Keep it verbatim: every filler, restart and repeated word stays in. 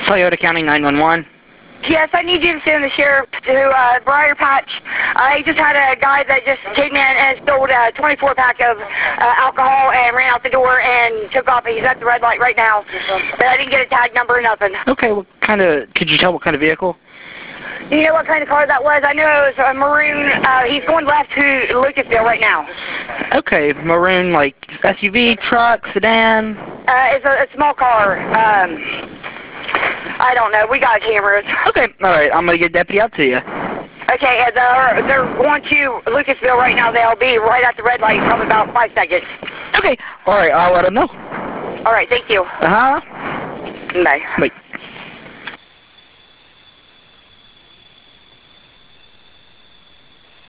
Toyota County nine one one. Yes, I need you to send the sheriff to uh, Briar Patch. I just had a guy that just came in and stole a twenty-four pack of uh, alcohol and ran out the door and took off. He's at the red light right now, but I didn't get a tag number or nothing. Okay, what kind of, could you tell what kind of vehicle? Do you know what kind of car that was? I know it was a maroon. Uh, he's going left to Lucasville right now. Okay, maroon, like S U V, truck, sedan? Uh, it's a, a small car. Um, I don't know. We got cameras. Okay, alright, I'm going to get a deputy out to you. Okay, uh, they're, they're going to Lucasville right now. They'll be right at the red light in probably about five seconds. Okay, alright, I'll let them know. All right, thank you. Uh-huh. Bye. Bye.